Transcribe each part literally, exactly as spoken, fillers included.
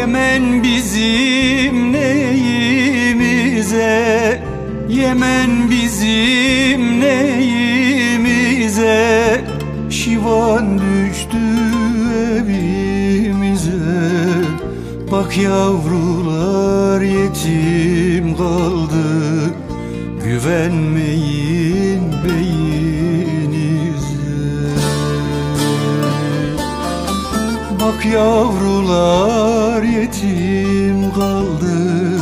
Yemen bizim neyimize, Yemen bizim neyimize, Şivan düştü evimize. Bak yavrular yetim kaldı, güvenmeyin beyinize. Bak yavrular yetim kaldı,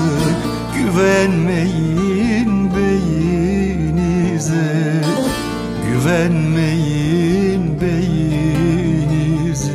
güvenmeyin beyinize, güvenmeyin beyinize.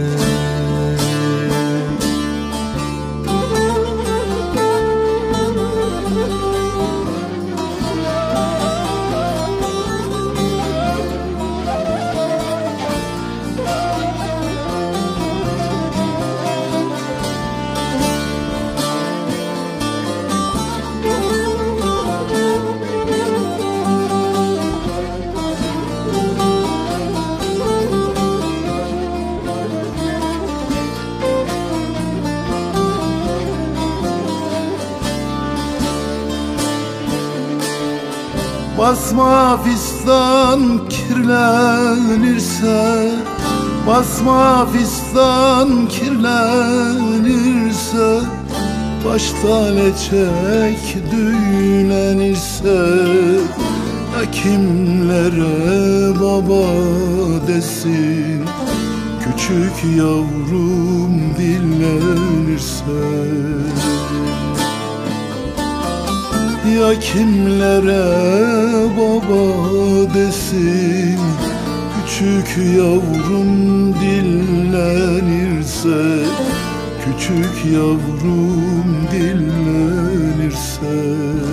Basma fistan kirlenirse, basma fistan kirlenirse, başta leçek düğlenirse, ya kimlere baba desin, küçük yavrum dillenirse. Ya kimlere baba desin, küçük yavrum dillenirse, küçük yavrum dillenirse.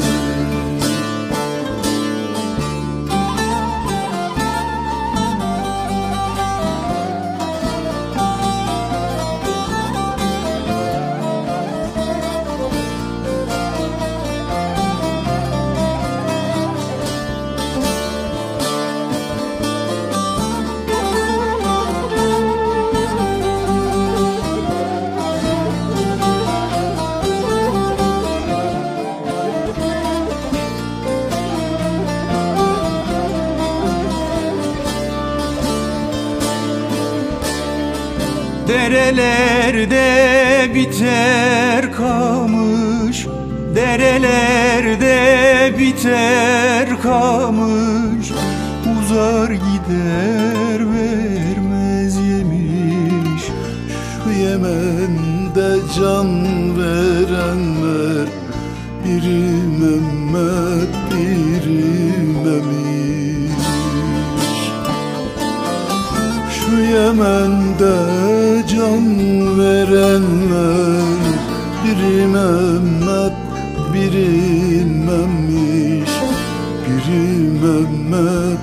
Derelerde biter kamış, derelerde biter kamış, uzar gider vermez yemiş. Şu Yemen'de can verenler, biri Mehmet biri Memiş. Şu Yemen'de can verenler, biri Mehmet biri Memiş, biri Mehmet